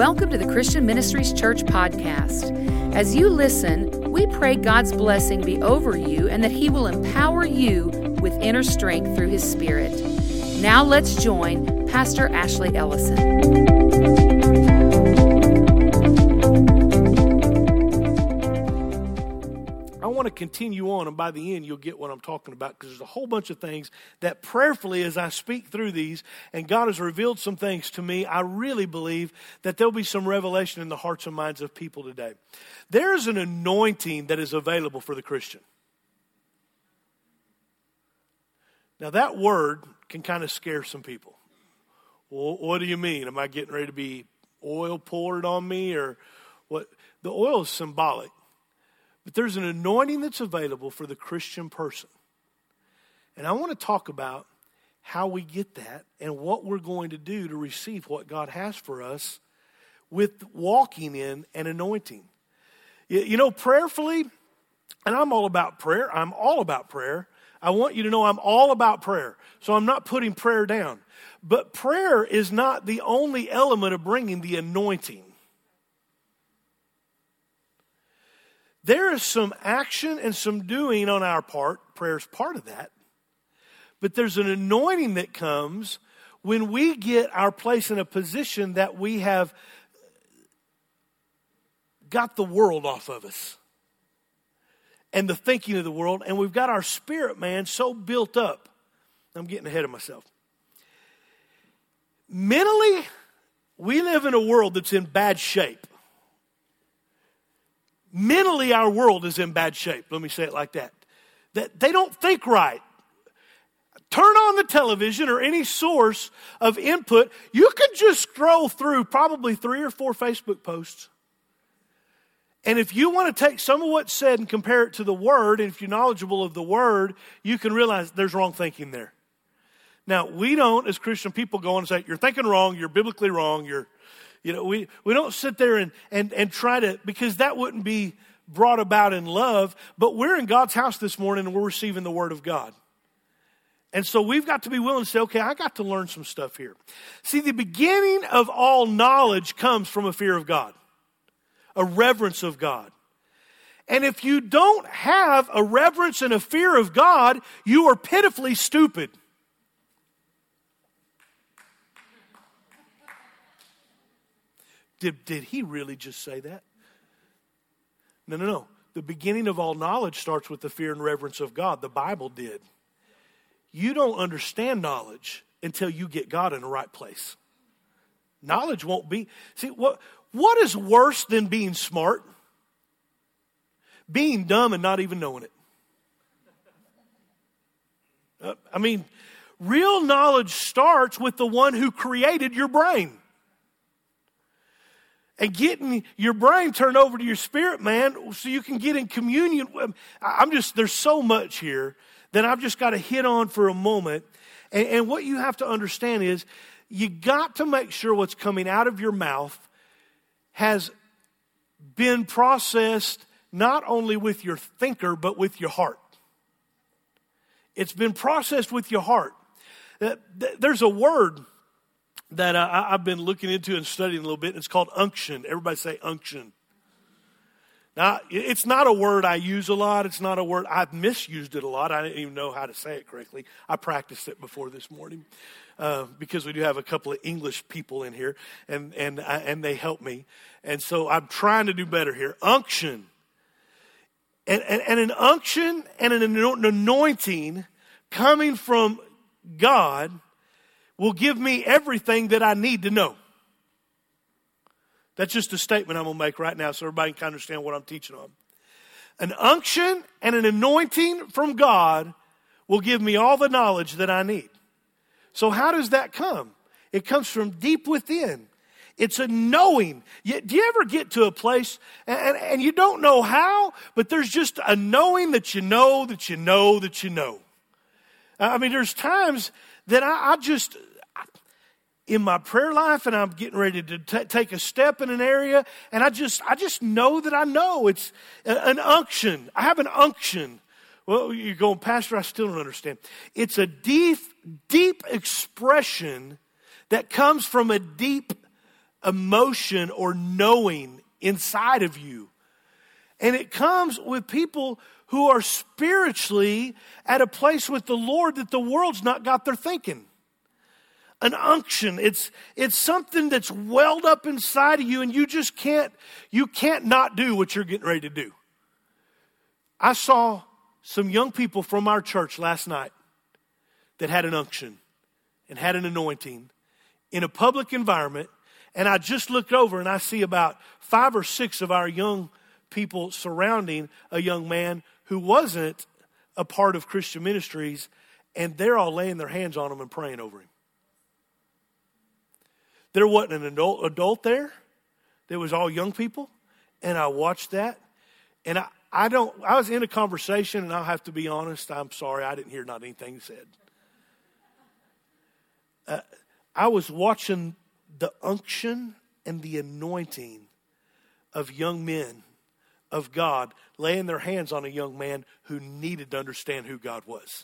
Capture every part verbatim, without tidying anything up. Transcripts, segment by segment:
Welcome to the Christian Ministries Church podcast. As you listen, we pray God's blessing be over you and that He will empower you with inner strength through His Spirit. Now let's join Pastor Ashley Ellison. I want to continue on, and by the end you'll get what I'm talking about, because there's a whole bunch of things that prayerfully as I speak through these, and God has revealed some things to me, I really believe that there'll be some revelation in the hearts and minds of people today. There's an anointing that is available for the Christian. Now that word can kind of scare some people. Well, what do you mean? Am I getting ready to be oil poured on me, or what? The oil is symbolic. But there's an anointing that's available for the Christian person. And I want to talk about how we get that and what we're going to do to receive what God has for us with walking in an anointing. You, you know, prayerfully, and I'm all about prayer. I'm all about prayer. I want you to know I'm all about prayer. So I'm not putting prayer down. But prayer is not the only element of bringing the anointing. There is some action and some doing on our part. Prayer is part of that. But there's an anointing that comes when we get our place in a position that we have got the world off of us and the thinking of the world, and we've got our spirit man so built up. I'm getting ahead of myself. Mentally, we live in a world that's in bad shape. Mentally, our world is in bad shape. Let me say it like that. That they don't think right. Turn on the television or any source of input. You can just scroll through probably three or four Facebook posts. And if you want to take some of what's said and compare it to the Word, and if you're knowledgeable of the Word, you can realize there's wrong thinking there. Now, we don't, as Christian people, go on and say, you're thinking wrong, you're biblically wrong, you're You know, we, we don't sit there and, and, and try to, because that wouldn't be brought about in love, but we're in God's house this morning and we're receiving the Word of God. And so we've got to be willing to say, okay, I got to learn some stuff here. See, the beginning of all knowledge comes from a fear of God, a reverence of God. And if you don't have a reverence and a fear of God, you are pitifully stupid. Did, did he really just say that? No, no, no. The beginning of all knowledge starts with the fear and reverence of God. The Bible did. You don't understand knowledge until you get God in the right place. Knowledge won't be... See, what, what is worse than being smart? Being dumb and not even knowing it. Uh, I mean, real knowledge starts with the one who created your brain. And getting your brain turned over to your spirit, man, so you can get in communion. I'm just, there's so much here that I've just got to hit on for a moment. And, and what you have to understand is you got to make sure what's coming out of your mouth has been processed not only with your thinker, but with your heart. It's been processed with your heart. There's a word that I, I've been looking into and studying a little bit, and it's called unction. Everybody say unction. Now, it's not a word I use a lot. It's not a word, I've misused it a lot. I didn't even know how to say it correctly. I practiced it before this morning uh, because we do have a couple of English people in here, and, and, I, and they help me. And so I'm trying to do better here. Unction. And, and, and an unction and an anointing coming from God will give me everything that I need to know. That's just a statement I'm going to make right now so everybody can understand what I'm teaching on. An unction and an anointing from God will give me all the knowledge that I need. So how does that come? It comes from deep within. It's a knowing. Do you ever get to a place and, and you don't know how, but there's just a knowing that you know, that you know, that you know. I mean, there's times that I, I just... in my prayer life, and I'm getting ready to t- take a step in an area, and I just I just know that I know. It's an unction. I have an unction. Well, you're going, Pastor, I still don't understand. It's a deep, deep expression that comes from a deep emotion or knowing inside of you. And it comes with people who are spiritually at a place with the Lord that the world's not got their thinking. An unction. It's, it's something that's welled up inside of you, and you just can't, you can't not do what you're getting ready to do. I saw some young people from our church last night that had an unction and had an anointing in a public environment. And I just looked over and I see about five or six of our young people surrounding a young man who wasn't a part of Christian Ministries, and they're all laying their hands on him and praying over him. There wasn't an adult, adult there. There was all young people. And I watched that. And I, I don't, I was in a conversation, and I'll have to be honest. I'm sorry, I didn't hear not anything said. Uh, I was watching the unction and the anointing of young men of God laying their hands on a young man who needed to understand who God was.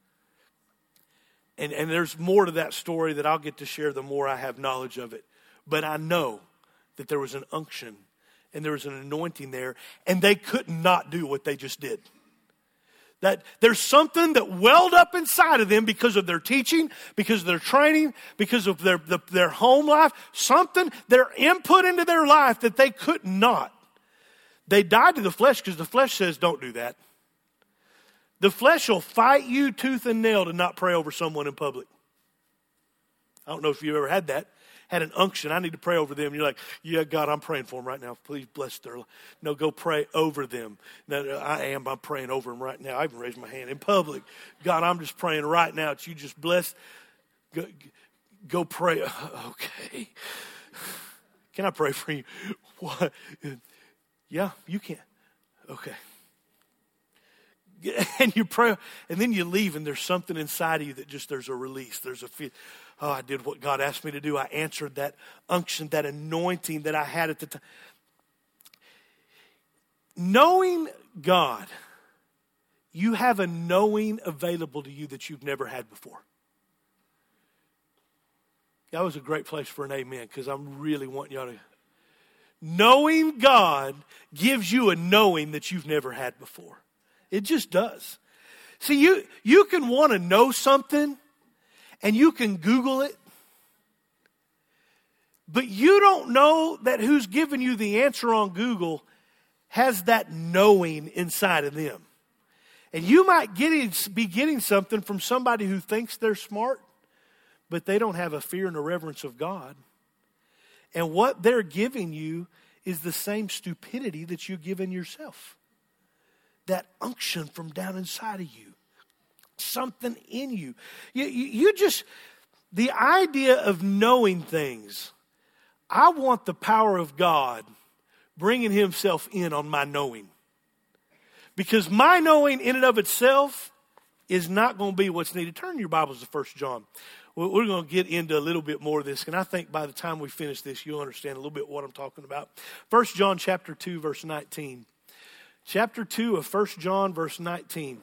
And, and there's more to that story that I'll get to share the more I have knowledge of it. But I know that there was an unction and there was an anointing there, and they could not do what they just did. That there's something that welled up inside of them because of their teaching, because of their training, because of their, the, their home life, something, their input into their life that they could not. They died to the flesh because the flesh says don't do that. The flesh will fight you tooth and nail to not pray over someone in public. I don't know if you've ever had that. Had an unction, I need to pray over them. You're like, yeah, God, I'm praying for them right now. Please bless their life. No, go pray over them. No, no, I am. I'm praying over them right now. I even raised my hand in public. God, I'm just praying right now that you just bless. Go, go pray. Okay. Can I pray for you? What? Yeah, you can. Okay. And you pray, and then you leave, and there's something inside of you that just, there's a release. There's a feel. Oh, I did what God asked me to do. I answered that unction, that anointing that I had at the time. Knowing God, you have a knowing available to you that you've never had before. That was a great place for an amen, because I'm really wanting y'all to. Knowing God gives you a knowing that you've never had before. It just does. See, you, you can want to know something, and you can Google it, but you don't know that who's giving you the answer on Google has that knowing inside of them. And you might get, be getting something from somebody who thinks they're smart, but they don't have a fear and a reverence of God. And what they're giving you is the same stupidity that you're giving yourself. That unction from down inside of you. Something in you. You, you. you just, the idea of knowing things. I want the power of God bringing himself in on my knowing. Because my knowing in and of itself is not going to be what's needed. Turn your Bibles to First John. We're going to get into a little bit more of this. And I think by the time we finish this, you'll understand a little bit what I'm talking about. First John chapter two, verse nineteen. Chapter two of First John, verse nineteen.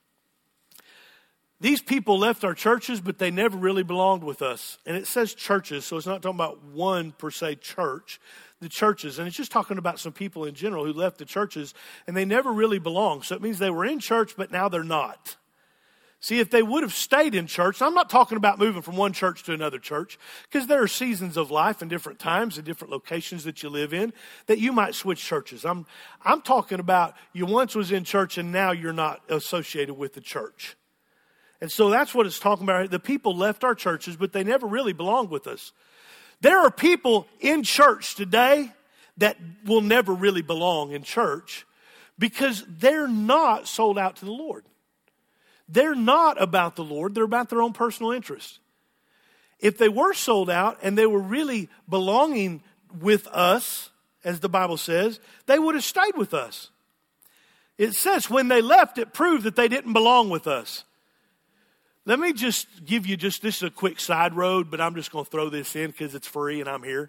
These people left our churches, but they never really belonged with us. And it says churches, so it's not talking about one per se church. The churches, and it's just talking about some people in general who left the churches, and they never really belonged. So it means they were in church, but now they're not. See, if they would have stayed in church, I'm not talking about moving from one church to another church, because there are seasons of life and different times and different locations that you live in that you might switch churches. I'm, I'm talking about you once was in church and now you're not associated with the church. And so that's what it's talking about. The people left our churches, but they never really belonged with us. There are people in church today that will never really belong in church because they're not sold out to the Lord. They're not about the Lord. They're about their own personal interest. If they were sold out and they were really belonging with us, as the Bible says, they would have stayed with us. It says when they left, it proved that they didn't belong with us. Let me just give you just, this is a quick side road, but I'm just going to throw this in because it's free and I'm here.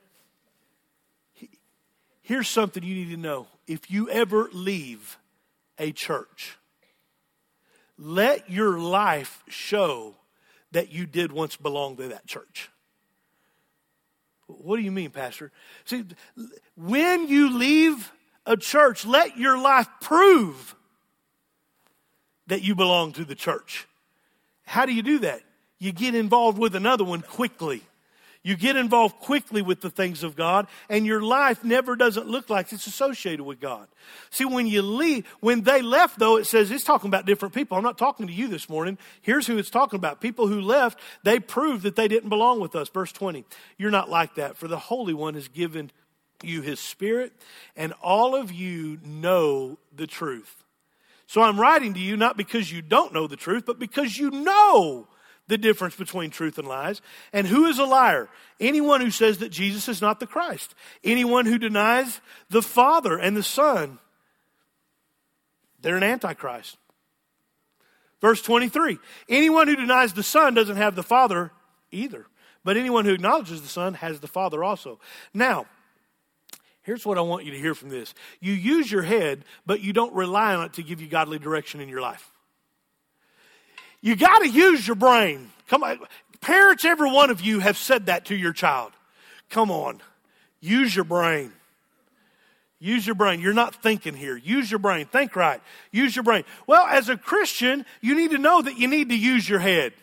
Here's something you need to know. If you ever leave a church, let your life show that you did once belong to that church. What do you mean, Pastor? See, when you leave a church, let your life prove that you belong to the church. How do you do that? You get involved with another one quickly. You get involved quickly with the things of God, and your life never doesn't look like it's associated with God. See, when you leave, when they left, though, it says it's talking about different people. I'm not talking to you this morning. Here's who it's talking about. People who left, they proved that they didn't belong with us. Verse twenty, you're not like that, for the Holy One has given you his Spirit, and all of you know the truth. So I'm writing to you not because you don't know the truth, but because you know the difference between truth and lies. And who is a liar? Anyone who says that Jesus is not the Christ. Anyone who denies the Father and the Son, they're an antichrist. Verse twenty-three, anyone who denies the Son doesn't have the Father either. But anyone who acknowledges the Son has the Father also. Now, here's what I want you to hear from this. You use your head, but you don't rely on it to give you godly direction in your life. You got to use your brain. Come on. Parents, every one of you have said that to your child. Come on. Use your brain. Use your brain. You're not thinking here. Use your brain. Think right. Use your brain. Well, as a Christian, you need to know that you need to use your head.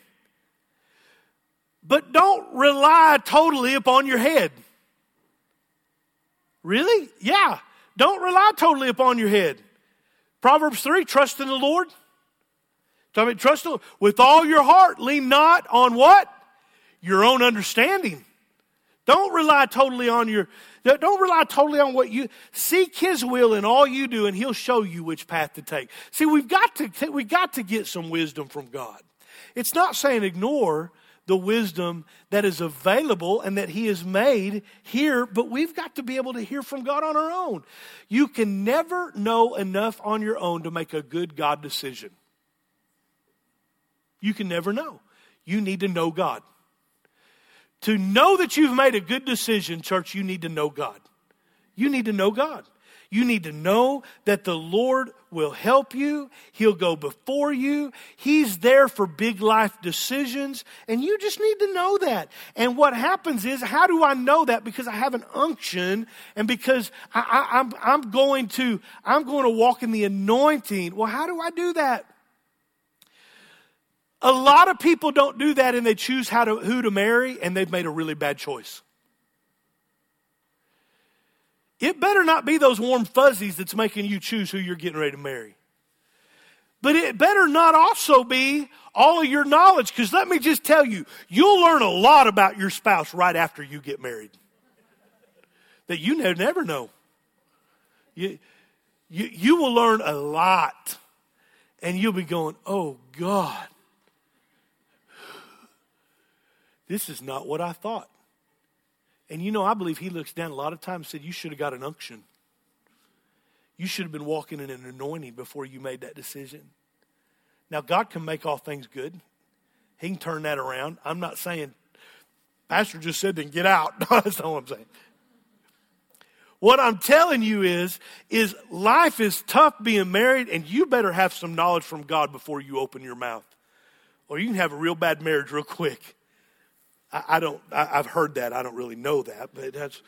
But don't rely totally upon your head. Really? Yeah. Don't rely totally upon your head. Proverbs three, trust in the Lord. Tell me, trust in the Lord. With all your heart, lean not on what? Your own understanding. Don't rely totally on your, don't rely totally on what you, seek his will in all you do and he'll show you which path to take. See, we've got to, we've got to get some wisdom from God. It's not saying ignore the wisdom that is available and that he has made here, but we've got to be able to hear from God on our own. You can never know enough on your own to make a good God decision. You can never know. You need to know God. To know that you've made a good decision, church, you need to know God. You need to know God. You need to know that the Lord will help you. He'll go before you. He's there for big life decisions. And you just need to know that. And what happens is, how do I know that? Because I have an unction and because I, I, I'm, I'm going to, I'm going to walk in the anointing. Well, how do I do that? A lot of people don't do that and they choose how to, who to marry, and they've made a really bad choice. It better not be those warm fuzzies that's making you choose who you're getting ready to marry. But it better not also be all of your knowledge, because let me just tell you, you'll learn a lot about your spouse right after you get married that you never know. You, you, you will learn a lot, and you'll be going, oh God, this is not what I thought. And you know, I believe he looks down a lot of times and said, you should have got an unction. You should have been walking in an anointing before you made that decision. Now, God can make all things good. He can turn that around. I'm not saying, Pastor just said, then get out. That's not what I'm saying. What I'm telling you is, is life is tough being married, and you better have some knowledge from God before you open your mouth. Or you can have a real bad marriage real quick. I, I don't, I, I've heard that. I don't really know that, but that's,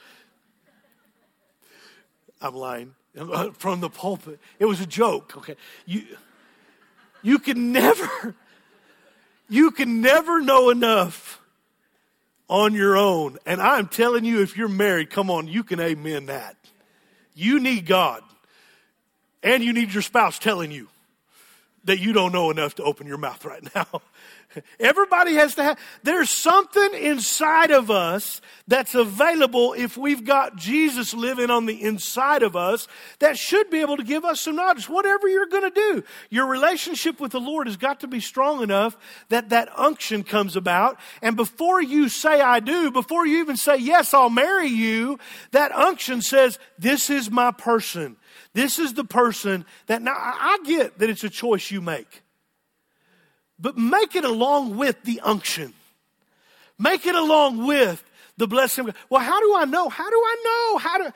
I'm lying. From the pulpit. It was a joke, okay? You, you can never, you can never know enough on your own. And I'm telling you, if you're married, come on, you can amen that. You need God. And you need your spouse telling you that you don't know enough to open your mouth right now. Everybody has to have, there's something inside of us that's available if we've got Jesus living on the inside of us that should be able to give us some knowledge. Whatever you're going to do, your relationship with the Lord has got to be strong enough that that unction comes about. And before you say, I do, before you even say, yes, I'll marry you, that unction says, this is my person. This is the person that, now I get that it's a choice you make. But make it along with the unction. Make it along with the blessing. Well, how do I know? How do I know? How do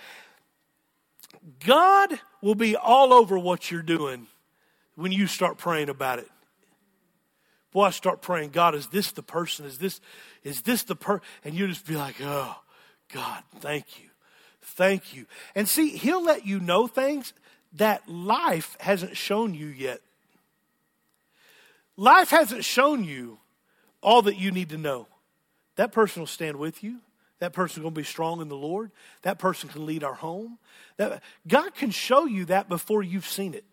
God will be all over what you're doing when you start praying about it. Boy, I start praying, God, is this the person? Is this, is this the person? And you just be like, oh, God, thank you. Thank you. And see, he'll let you know things that life hasn't shown you yet. Life hasn't shown you all that you need to know. That person will stand with you. That person's going to be strong in the Lord. That person can lead our home. That, God can show you that before you've seen it.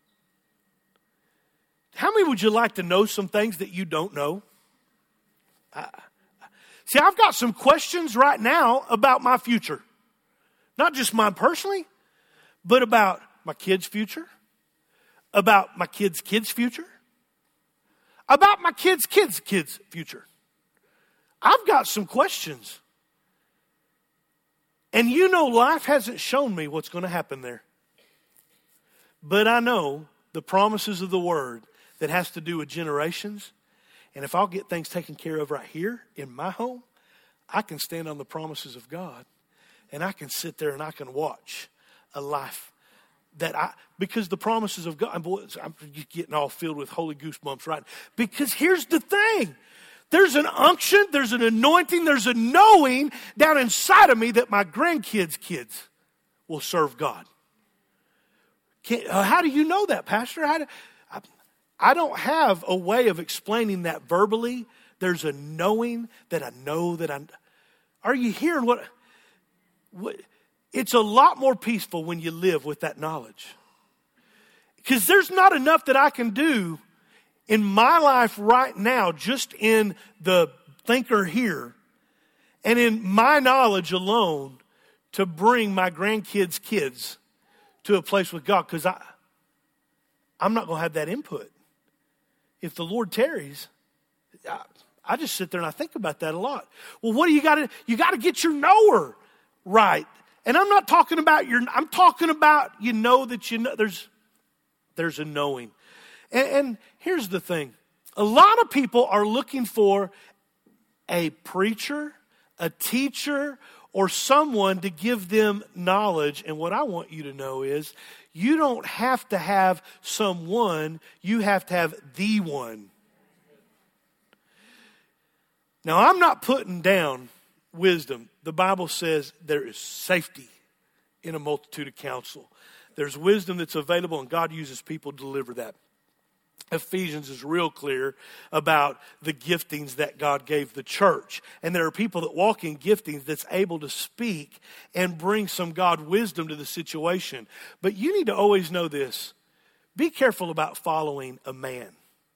How many would you like to know some things that you don't know? I, see, I've got some questions right now about my future. Not just mine personally, but about my kids' future, about my kids' kids' future, about my kids' kids' kids' future. I've got some questions. And you know, life hasn't shown me what's going to happen there. But I know the promises of the Word that has to do with generations. And if I'll get things taken care of right here in my home, I can stand on the promises of God. And I can sit there and I can watch a life that I, because the promises of God, boy, I'm getting all filled with holy goosebumps, right? Because here's the thing. There's an unction, there's an anointing, there's a knowing down inside of me that my grandkids' kids will serve God. Can, uh, how do you know that, Pastor? How do, I, I don't have a way of explaining that verbally. There's a knowing that I know that I'm. Are you hearing what? what it's a lot more peaceful when you live with that knowledge. Because there's not enough that I can do in my life right now, just in the thinker here, and in my knowledge alone, to bring my grandkids' kids to a place with God. Because I, I'm not going to have that input. If the Lord tarries, I, I just sit there and I think about that a lot. Well, what do you got to, you got to get your knower right. And I'm not talking about your, I'm talking about, you know, that you know, there's, there's a knowing. And, and here's the thing. A lot of people are looking for a preacher, a teacher, or someone to give them knowledge. And what I want you to know is you don't have to have someone, you have to have the one. Now, I'm not putting down wisdom. The Bible says there is safety in a multitude of counsel. There's wisdom that's available, and God uses people to deliver that. Ephesians is real clear about the giftings that God gave the church. And there are people that walk in giftings that's able to speak and bring some God wisdom to the situation. But you need to always know this. Be careful about following a man.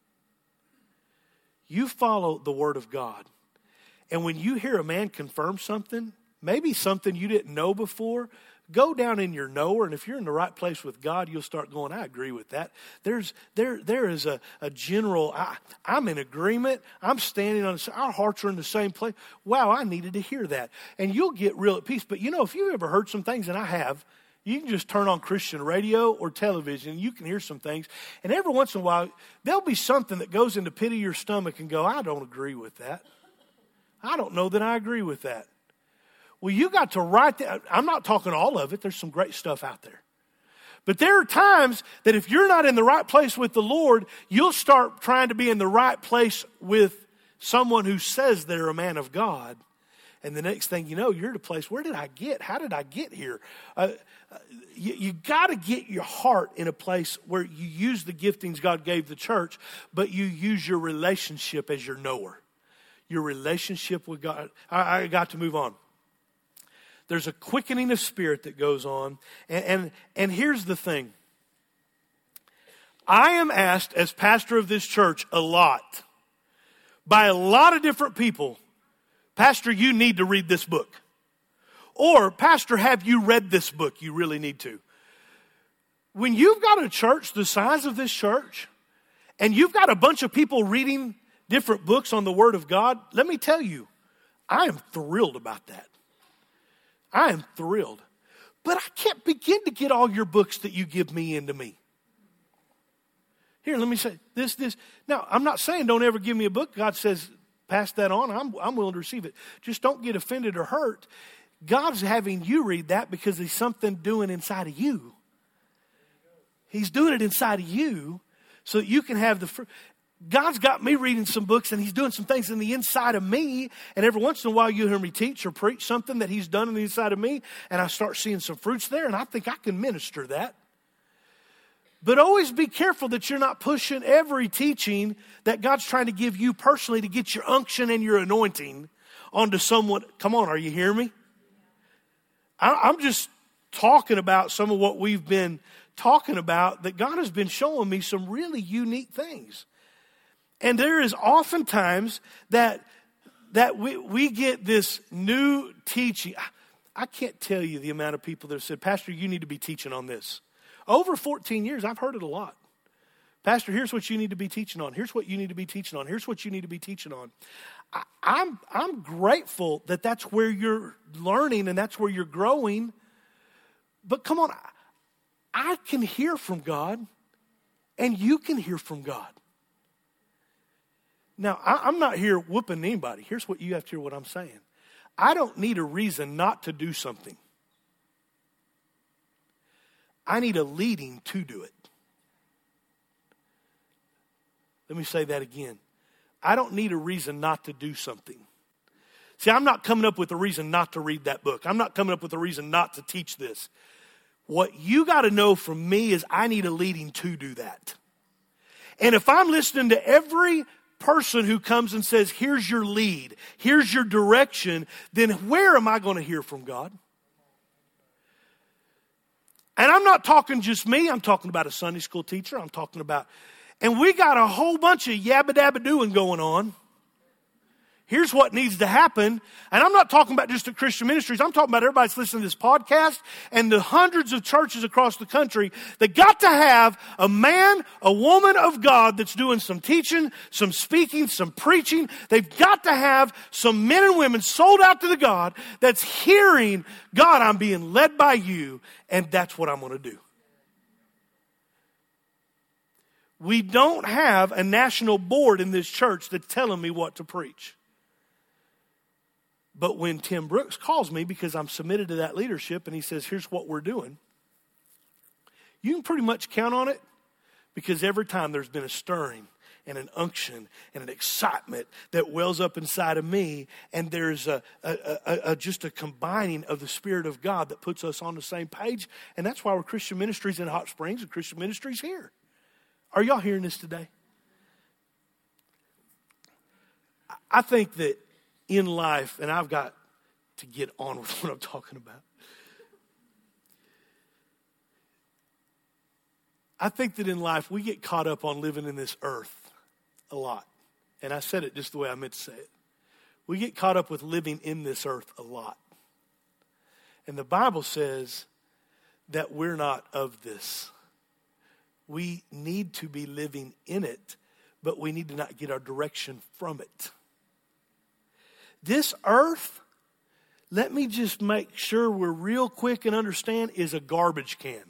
You follow the Word of God. And when you hear a man confirm something, maybe something you didn't know before, go down in your knower, and if you're in the right place with God, you'll start going, I agree with that. There's there there is a, a general, I, I'm in agreement. I'm standing on, our hearts are in the same place. Wow, I needed to hear that. And you'll get real at peace. But you know, if you've ever heard some things, and I have, you can just turn on Christian radio or television, and you can hear some things. And every once in a while, there'll be something that goes in the pit of your stomach and go, I don't agree with that. I don't know that I agree with that. Well, you got to write that. I'm not talking all of it. There's some great stuff out there. But there are times that if you're not in the right place with the Lord, you'll start trying to be in the right place with someone who says they're a man of God. And the next thing you know, you're at a place, where did I get? How did I get here? Uh, you you got to get your heart in a place where you use the giftings God gave the church, but you use your relationship as your knower. Your relationship with God. I, I got to move on. There's a quickening of spirit that goes on. And, and, and here's the thing. I am asked as pastor of this church a lot, by a lot of different people, Pastor, you need to read this book. Or, Pastor, have you read this book? You really need to. When you've got a church the size of this church, and you've got a bunch of people reading different books on the Word of God, let me tell you, I am thrilled about that. I am thrilled. But I can't begin to get all your books that you give me into me. Here, let me say this, this. Now, I'm not saying don't ever give me a book. God says, pass that on. I'm, I'm willing to receive it. Just don't get offended or hurt. God's having you read that because there's something doing inside of you. He's doing it inside of you so that you can have the fruit. God's got me reading some books and he's doing some things in the inside of me. And every once in a while you hear me teach or preach something that he's done in the inside of me. And I start seeing some fruits there and I think I can minister that. But always be careful that you're not pushing every teaching that God's trying to give you personally to get your unction and your anointing onto someone. Come on, are you hearing me? I, I'm just talking about some of what we've been talking about, that God has been showing me some really unique things. And there is oftentimes that that we, we get this new teaching. I can't tell you the amount of people that have said, Pastor, you need to be teaching on this. Over fourteen years, I've heard it a lot. Pastor, here's what you need to be teaching on. Here's what you need to be teaching on. Here's what you need to be teaching on. I, I'm, I'm grateful that that's where you're learning and that's where you're growing. But come on, I can hear from God and you can hear from God. Now, I, I'm not here whooping anybody. Here's what you have to hear what I'm saying. I don't need a reason not to do something. I need a leading to do it. Let me say that again. I don't need a reason not to do something. See, I'm not coming up with a reason not to read that book. I'm not coming up with a reason not to teach this. What you got to know from me is I need a leading to do that. And if I'm listening to every person who comes and says, here's your lead, here's your direction, then where am I going to hear from God? And I'm not talking just me. I'm talking about a Sunday school teacher. I'm talking about, and we got a whole bunch of yabba dabba doing going on. Here's what needs to happen. And I'm not talking about just at Christian Ministries. I'm talking about everybody that's listening to this podcast and the hundreds of churches across the country that got to have a man, a woman of God that's doing some teaching, some speaking, some preaching. They've got to have some men and women sold out to the God that's hearing, God, I'm being led by you, and that's what I'm going to do. We don't have a national board in this church that's telling me what to preach. But when Tim Brooks calls me because I'm submitted to that leadership and he says, here's what we're doing, you can pretty much count on it, because every time there's been a stirring and an unction and an excitement that wells up inside of me, and there's a, a, a, a just a combining of the Spirit of God that puts us on the same page. And that's why we're Christian Ministries in Hot Springs and Christian Ministries here. Are y'all hearing this today? I think that in life, and I've got to get on with what I'm talking about. I think that in life, we get caught up on living in this earth a lot. And I said it just the way I meant to say it. We get caught up with living in this earth a lot. And the Bible says that we're not of this. We need to be living in it, but we need to not get our direction from it. This earth, let me just make sure we're real quick and understand, is a garbage can.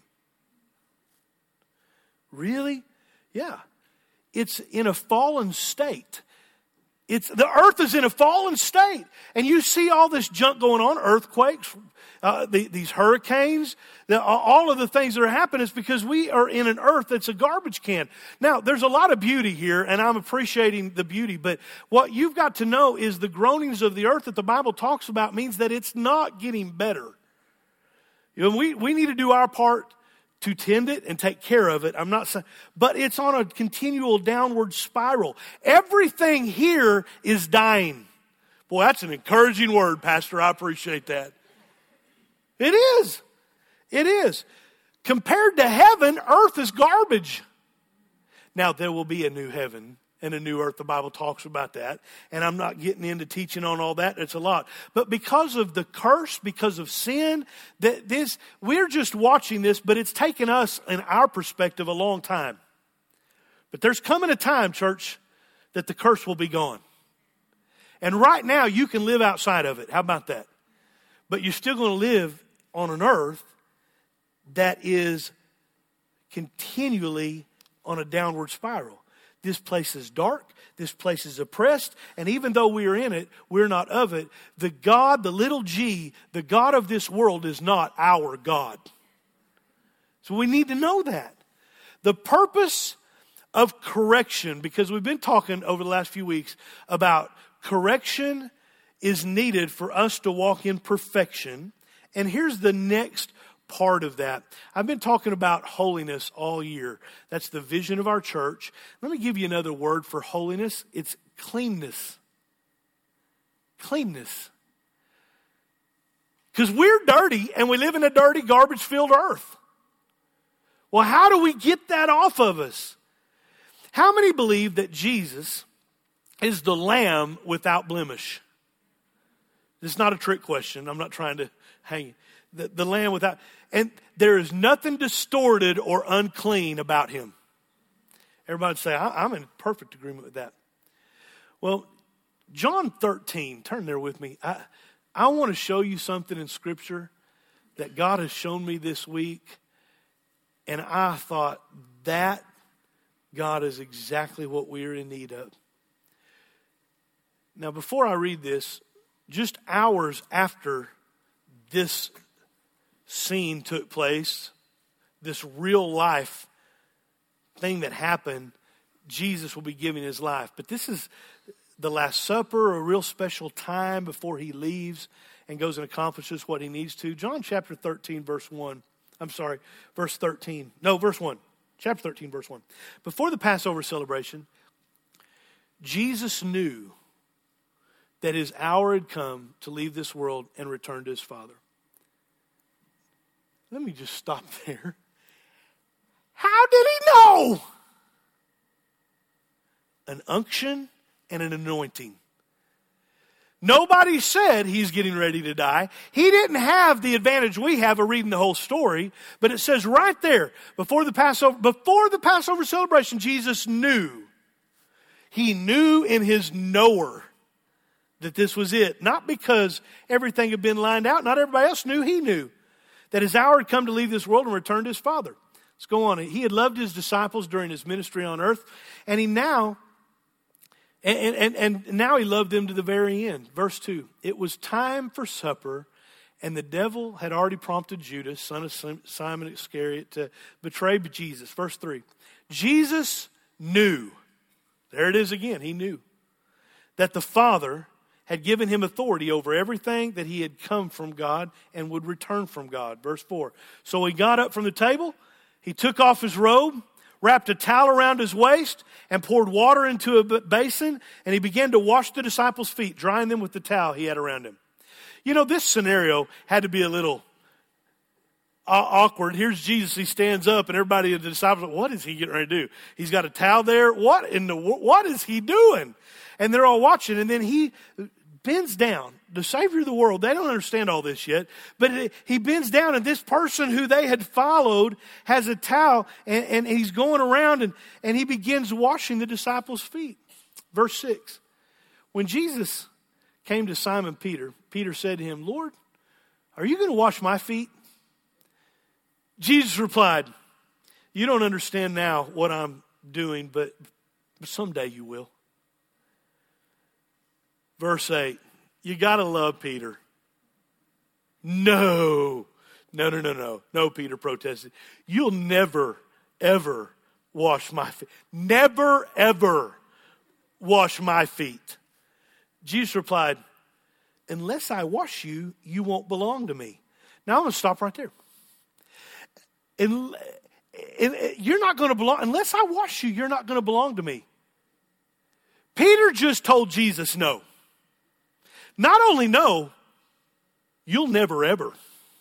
Really? Yeah. It's in a fallen state. It's, the earth is in a fallen state. And you see all this junk going on, earthquakes, uh, the, these hurricanes, the, all of the things that are happening is because we are in an earth that's a garbage can. Now, there's a lot of beauty here, and I'm appreciating the beauty. But what you've got to know is the groanings of the earth that the Bible talks about means that it's not getting better. You know, we, we need to do our part to tend it and take care of it. I'm not saying, but it's on a continual downward spiral. Everything here is dying. Boy, that's an encouraging word, Pastor. I appreciate that. It is. It is. Compared to heaven, earth is garbage. Now, there will be a new heaven and a new earth. The Bible talks about that. And I'm not getting into teaching on all that. It's a lot. But because of the curse, because of sin, that this, we're just watching this, but it's taken us, in our perspective, a long time. But there's coming a time, church, that the curse will be gone. And right now, you can live outside of it. How about that? But you're still going to live on an earth that is continually on a downward spiral. This place is dark. This place is oppressed. And even though we are in it, we're not of it. The God, the little g, the God of this world is not our God. So we need to know that. The purpose of correction, because we've been talking over the last few weeks about correction is needed for us to walk in perfection. And here's the next part of that. I've been talking about holiness all year. That's the vision of our church. Let me give you another word for holiness. It's cleanness. Cleanness. Because we're dirty and we live in a dirty, garbage-filled earth. Well, how do we get that off of us? How many believe that Jesus is the lamb without blemish? It's not a trick question. I'm not trying to hang you. The, the lamb without, and there is nothing distorted or unclean about him. Everybody say, I, I'm in perfect agreement with that. Well, John thirteen, turn there with me. I, I want to show you something in Scripture that God has shown me this week. And I thought, that, God, is exactly what we're in need of. Now, before I read this, just hours after this scene took place, this real life thing that happened, Jesus will be giving his life. But this is the Last Supper, a real special time before he leaves and goes and accomplishes what he needs to. John chapter thirteen, verse one. I'm sorry, verse thirteen. No, verse one. Chapter thirteen, verse one. Before the Passover celebration, Jesus knew that his hour had come to leave this world and return to his Father. Let me just stop there. How did he know? An unction and an anointing. Nobody said he's getting ready to die. He didn't have the advantage we have of reading the whole story, but it says right there, before the Passover, before the Passover celebration, Jesus knew. He knew in his knower that this was it. Not because everything had been lined out. Not everybody else knew. He knew that his hour had come to leave this world and return to his Father. Let's go on. He had loved his disciples during his ministry on earth, and he now, and, and, and now he loved them to the very end. Verse two, it was time for supper, and the devil had already prompted Judas, son of Simon Iscariot, to betray Jesus. Verse three, Jesus knew, there it is again, he knew, that the Father had given him authority over everything, that he had come from God and would return from God. Verse four. So he got up from the table, he took off his robe, wrapped a towel around his waist, and poured water into a basin, and he began to wash the disciples' feet, drying them with the towel he had around him. You know, this scenario had to be a little awkward. Here's Jesus, he stands up, and everybody, the disciples, are, what is he getting ready to do? He's got a towel there. What in the, what is he doing? And they're all watching, and then he bends down. The Savior of the world, they don't understand all this yet, but he bends down, and this person who they had followed has a towel, and, and he's going around, and, and he begins washing the disciples' feet. Verse six, when Jesus came to Simon Peter, Peter said to him, Lord, are you going to wash my feet? Jesus replied, you don't understand now what I'm doing, but, but someday you will. Verse eight, you got to love Peter. No, no, no, no, no. No, Peter protested. You'll never, ever wash my feet. Never, ever wash my feet. Jesus replied, unless I wash you, you won't belong to me. Now I'm going to stop right there. And, and you're not going to belong, unless I wash you, you're not going to belong to me. Peter just told Jesus no. Not only no, you'll never ever.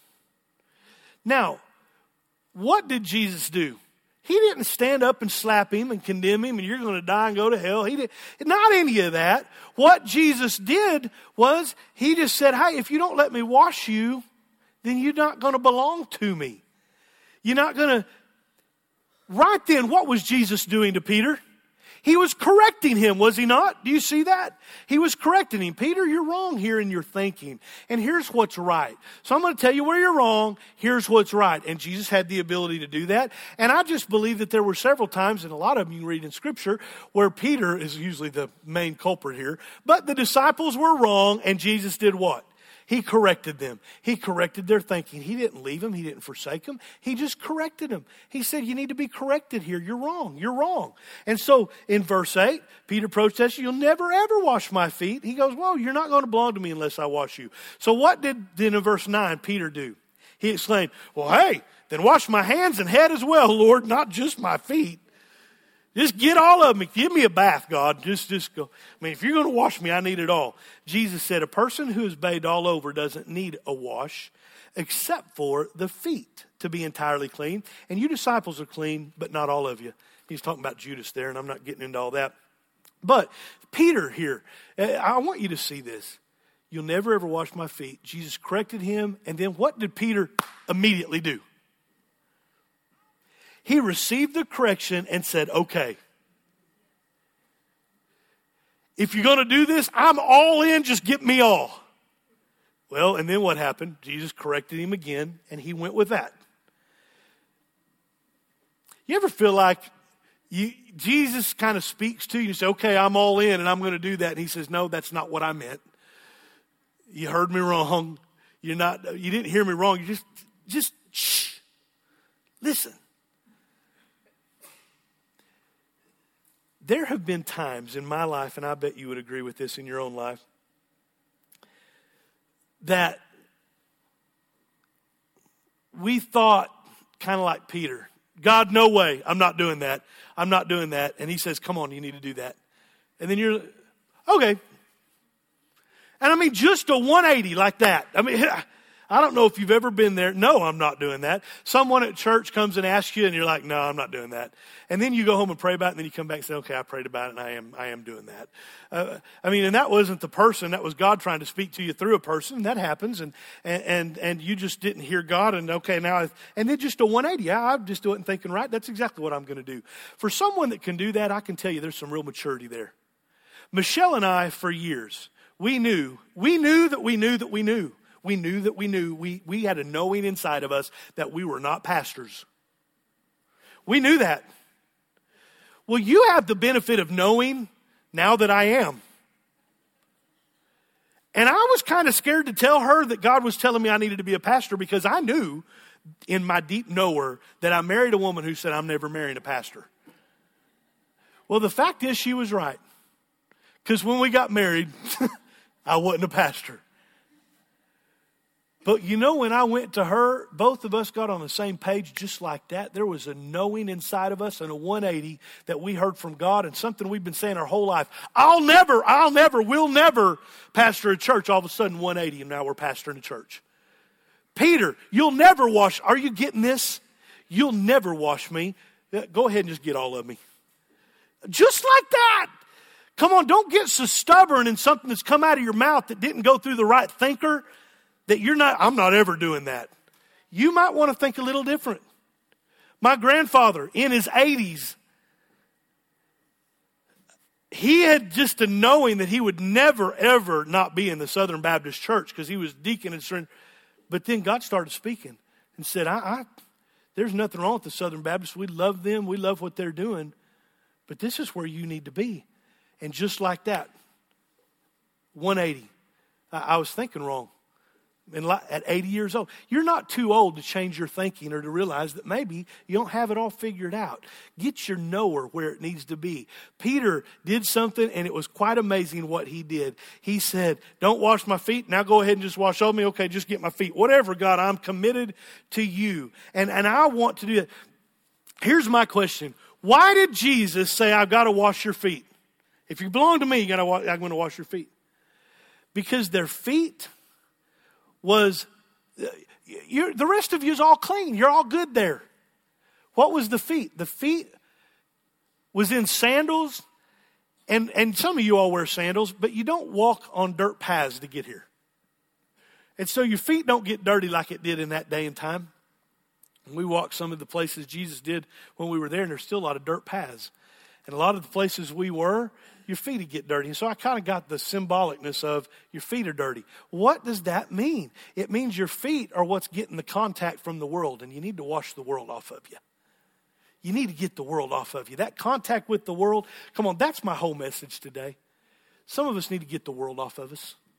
Now, what did Jesus do? He didn't stand up and slap him and condemn him and you're going to die and go to hell. He did not any of that. What Jesus did was he just said, hey, if you don't let me wash you, then you're not going to belong to me. You're not going to. Right then, what was Jesus doing to Peter? He was correcting him, was he not? Do you see that? He was correcting him. Peter, you're wrong here in your thinking. And here's what's right. So I'm going to tell you where you're wrong. Here's what's right. And Jesus had the ability to do that. And I just believe that there were several times, and a lot of them you can read in Scripture, where Peter is usually the main culprit here. But the disciples were wrong, and Jesus did what? He corrected them. He corrected their thinking. He didn't leave them. He didn't forsake them. He just corrected them. He said, you need to be corrected here. You're wrong. You're wrong. And so in verse eight, Peter protests, you'll never ever wash my feet. He goes, well, you're not going to belong to me unless I wash you. So what did then in verse nine Peter do? He exclaimed, well, hey, then wash my hands and head as well, Lord, not just my feet. Just get all of me. Give me a bath, God. Just, just go. I mean, if you're going to wash me, I need it all. Jesus said, a person who is bathed all over doesn't need a wash except for the feet to be entirely clean. And you disciples are clean, but not all of you. He's talking about Judas there, and I'm not getting into all that. But Peter here, I want you to see this. You'll never ever wash my feet. Jesus corrected him. And then what did Peter immediately do? He received the correction and said, okay, if you're going to do this, I'm all in, just get me all. Well, and then what happened? Jesus corrected him again, and he went with that. You ever feel like you, Jesus kind of speaks to you and say, okay, I'm all in, and I'm going to do that. And he says, no, that's not what I meant. You heard me wrong. You're not, you didn't hear me wrong. You just, just shh, listen. There have been times in my life, and I bet you would agree with this in your own life, that we thought kind of like Peter, God, no way, I'm not doing that. I'm not doing that. And he says, come on, you need to do that. And then you're, okay. And I mean, just a one eighty like that. I mean, I don't know if you've ever been there. No, I'm not doing that. Someone at church comes and asks you, and you're like, no, I'm not doing that. And then you go home and pray about it, and then you come back and say, okay, I prayed about it, and I am I am doing that. Uh, I mean, and that wasn't the person. That was God trying to speak to you through a person. That happens, and and and, and you just didn't hear God, and okay, now, I, and then just a one eighty. Yeah, I'm just doing it and thinking, right, that's exactly what I'm going to do. For someone that can do that, I can tell you there's some real maturity there. Michelle and I, for years, we knew, we knew that we knew that we knew. We knew that we knew. We, we had a knowing inside of us that we were not pastors. We knew that. Well, you have the benefit of knowing now that I am. And I was kind of scared to tell her that God was telling me I needed to be a pastor because I knew in my deep knower that I married a woman who said, I'm never marrying a pastor. Well, the fact is she was right. Because when we got married, I wasn't a pastor. But you know, when I went to her, both of us got on the same page just like that. There was a knowing inside of us and a one eighty that we heard from God and something we've been saying our whole life. I'll never, I'll never, we'll never pastor a church. All of a sudden, one eighty, and now we're pastoring a church. Peter, you'll never wash. Are you getting this? You'll never wash me. Go ahead and just get all of me. Just like that. Come on, don't get so stubborn in something that's come out of your mouth that didn't go through the right thinker. That you're not, I'm not ever doing that. You might want to think a little different. My grandfather in his eighties, he had just a knowing that he would never, ever not be in the Southern Baptist Church because he was deacon and surrender. But then God started speaking and said, I, I, there's nothing wrong with the Southern Baptists. We love them. We love what they're doing. But this is where you need to be. And just like that, one eighty, I, I was thinking wrong. And at eighty years old, you're not too old to change your thinking or to realize that maybe you don't have it all figured out. Get your knower where it needs to be. Peter did something, and it was quite amazing what he did. He said, don't wash my feet. Now go ahead and just wash over me. Okay, just get my feet. Whatever, God, I'm committed to you. And, and I want to do that. Here's my question. Why did Jesus say, I've got to wash your feet? If you belong to me, you gotta, I'm going to wash your feet. Because their feet was, you're, the rest of you is all clean. You're all good there. What was the feet? The feet was in sandals. And, and some of you all wear sandals, but you don't walk on dirt paths to get here. And so your feet don't get dirty like it did in that day and time. And we walked some of the places Jesus did when we were there, and there's still a lot of dirt paths. And a lot of the places we were, your feet would get dirty. And so I kind of got the symbolicness of your feet are dirty. What does that mean? It means your feet are what's getting the contact from the world, and you need to wash the world off of you. You need to get the world off of you. That contact with the world, come on, that's my whole message today. Some of us need to get the world off of us.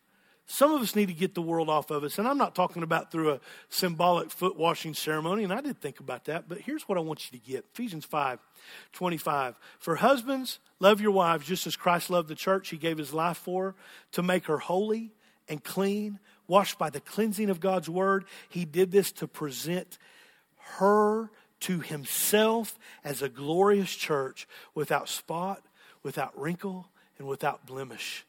Some of us need to get the world off of us. And I'm not talking about through a symbolic foot washing ceremony. And I did think about that. But here's what I want you to get. Ephesians five twenty-five. For husbands, love your wives just as Christ loved the church. He gave his life for her to make her holy and clean, washed by the cleansing of God's word. He did this to present her to himself as a glorious church without spot, without wrinkle, and without blemish.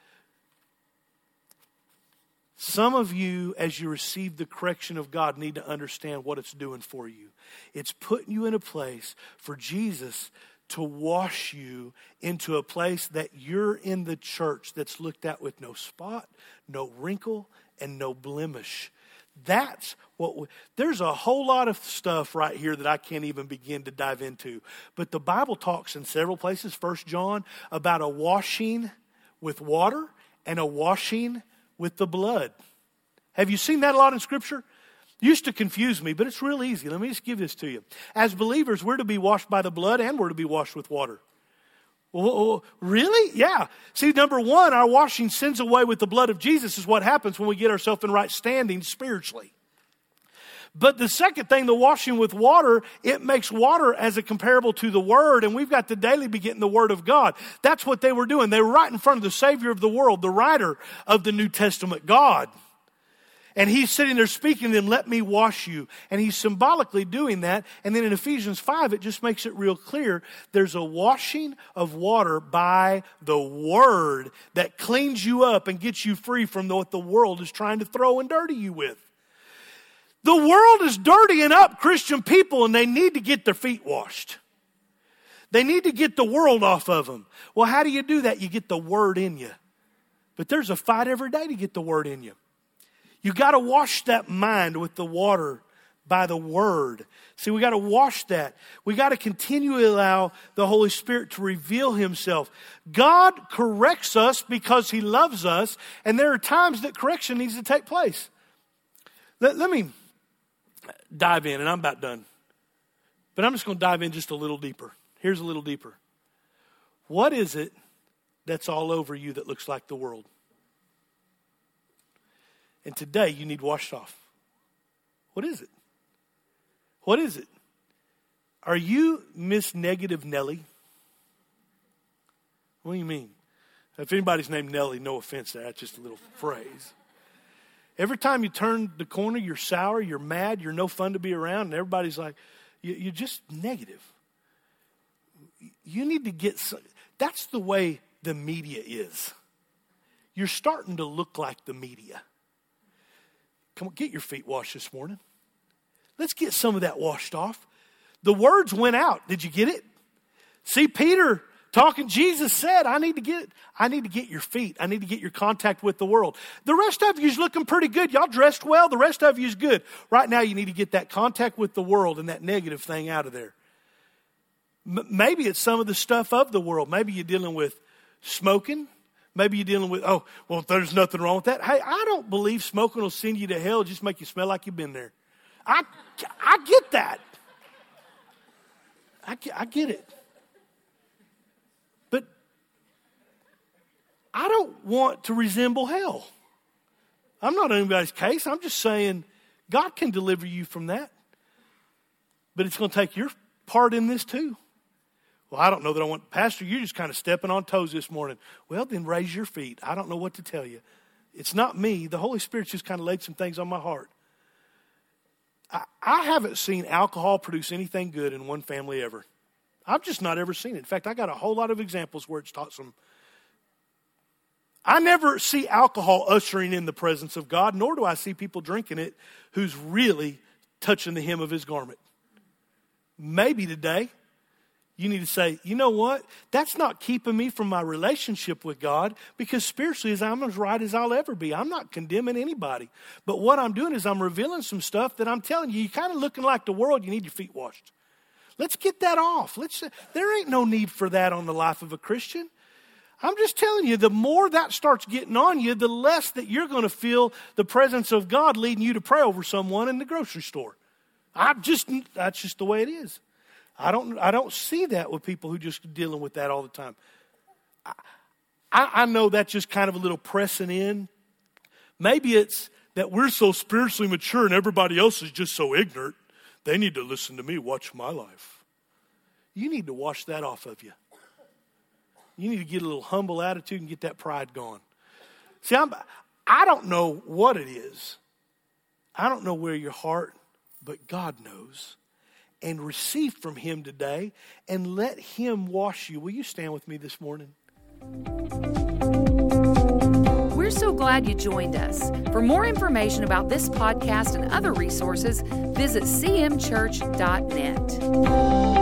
Some of you, as you receive the correction of God, need to understand what it's doing for you. It's putting you in a place for Jesus to wash you into a place that you're in the church that's looked at with no spot, no wrinkle, and no blemish. That's what we, there's a whole lot of stuff right here that I can't even begin to dive into. But the Bible talks in several places, First John, about a washing with water and a washing with the blood. Have you seen that a lot in Scripture? Used to confuse me, but it's real easy. Let me just give this to you. As believers, we're to be washed by the blood and we're to be washed with water. Well, really? Yeah. See, number one, our washing sins away with the blood of Jesus is what happens when we get ourselves in right standing spiritually. But the second thing, the washing with water, it makes water as a comparable to the Word, and we've got to daily be getting the Word of God. That's what they were doing. They were right in front of the Savior of the world, the writer of the New Testament, God. And he's sitting there speaking to them, let me wash you. And he's symbolically doing that. And then in Ephesians five, it just makes it real clear. There's a washing of water by the Word that cleans you up and gets you free from what the world is trying to throw and dirty you with. The world is dirtying up Christian people and they need to get their feet washed. They need to get the world off of them. Well, how do you do that? You get the Word in you. But there's a fight every day to get the Word in you. You got to wash that mind with the water by the Word. See, we got to wash that. We got to continually allow the Holy Spirit to reveal Himself. God corrects us because He loves us, and there are times that correction needs to take place. Let, let me dive in, and I'm about done. But I'm just going to dive in just a little deeper. Here's a little deeper. What is it that's all over you that looks like the world? And today you need washed off. What is it? What is it? Are you Miss Negative Nellie? What do you mean? If anybody's named Nellie, no offense there. That's just a little phrase. Every time you turn the corner, you're sour, you're mad, you're no fun to be around, and everybody's like, you're just negative. You need to get some, that's the way the media is. You're starting to look like the media. Come on, get your feet washed this morning. Let's get some of that washed off. The words went out. Did you get it? See, Peter talking, Jesus said, I need to get, I need to get your feet. I need to get your contact with the world. The rest of you's looking pretty good. Y'all dressed well. The rest of you's good. Right now you need to get that contact with the world and that negative thing out of there. M- maybe it's some of the stuff of the world. Maybe you're dealing with smoking. Maybe you're dealing with, oh, well, there's nothing wrong with that. Hey, I don't believe smoking will send you to hell, just make you smell like you've been there. I, I get that. I, I get it. But I don't want to resemble hell. I'm not anybody's case. I'm just saying God can deliver you from that. But it's going to take your part in this too. Well, I don't know that I want, Pastor, you're just kind of stepping on toes this morning. Well, then raise your feet. I don't know what to tell you. It's not me. The Holy Spirit's just kind of laid some things on my heart. I, I haven't seen alcohol produce anything good in one family ever. I've just not ever seen it. In fact, I got a whole lot of examples where it's taught some. I never see alcohol ushering in the presence of God, nor do I see people drinking it who's really touching the hem of His garment. Maybe today you need to say, you know what? That's not keeping me from my relationship with God, because spiritually I'm as right as I'll ever be. I'm not condemning anybody. But what I'm doing is I'm revealing some stuff that I'm telling you, you're kind of looking like the world. You need your feet washed. Let's get that off. Let's. There ain't no need for that on the life of a Christian. I'm just telling you, the more that starts getting on you, the less that you're going to feel the presence of God leading you to pray over someone in the grocery store. I just, that's just the way it is. I don't, I don't see that with people who just dealing with that all the time. I, I, I know that's just kind of a little pressing in, Maybe it's that we're so spiritually mature and everybody else is just so ignorant. They need to listen to me, watch my life. You need to wash that off of you. You need to get a little humble attitude and get that pride gone. See, I'm, I don't know what it is. I don't know where your heart, but God knows. And receive from him today and let him wash you. Will you stand with me this morning? We're so glad you joined us. For more information about this podcast and other resources, visit c m church dot net.